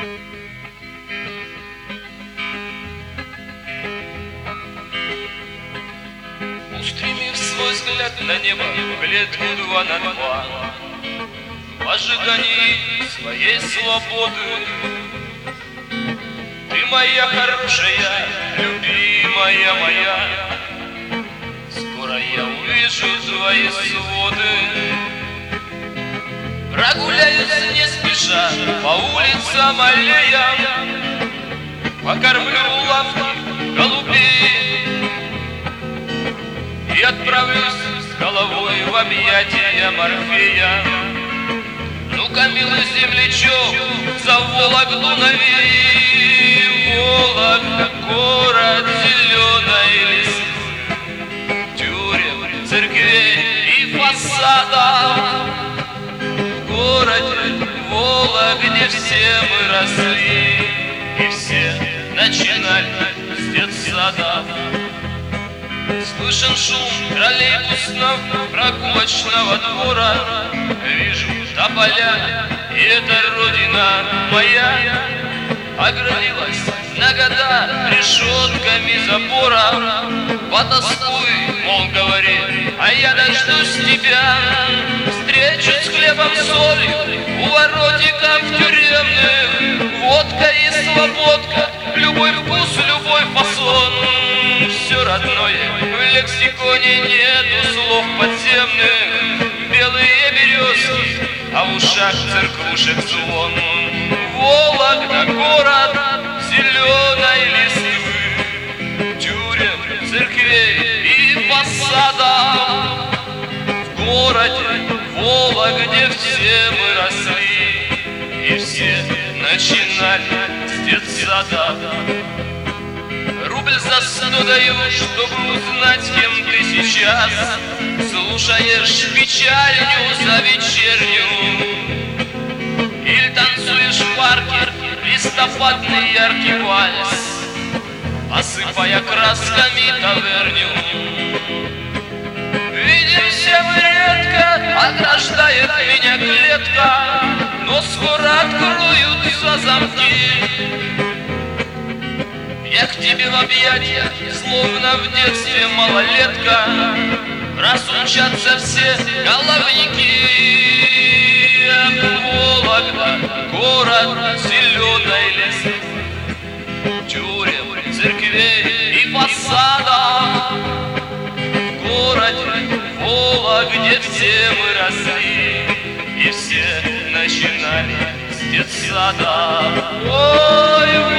Устремив свой взгляд на небо, в клетку 2 на 2, в ожидании своей свободы. Ты моя хорошая, любимая моя, скоро я увижу твои своды. Прогуляюсь не спеша по улицам, аллеям, покормлю в лавке голубей и отправлюсь с головой в объятия Морфея. Ну-ка, милый землячок, за Вологду навей. Вологда, город зеленой листвы, тюрем, церквей и фасадов. В городе Вологде все мы росли, и все начинали с детсада. Слышен шум троллейбусного прогулочного двора, вижу тополя, и это родина моя. Оградилась на года решетками забора. Потаскуй, мол, говори, а я дождусь тебя. Встречусь с хлебом, солью у воротиков тюремных. Водка и свободка, любой вкус, любой фасон. Все родное, в лексиконе нету слов подземных. Белые березки, а в ушах церквушек звон. Вологда, город зеленой листвы, тюрем, церквей и фасадов. В городе Вологде все мы росли, и все начинали с детсада. Рубль за 100 даю, чтобы узнать, кем ты сейчас слушаешь печальню за вечерню. Или танцуешь в парке листопадный яркий вальс, осыпая красками таверню. Видимся мы редко, ограждает меня клетка, но скоро откроются замки. Я к тебе в объятия, словно в детстве малолетка. Раз умчатся все головники. Вологда, город зеленой листвы, тюрем, церквей и фасадов. В городе Вологде все мы росли, и все начинали с детсада. Ой,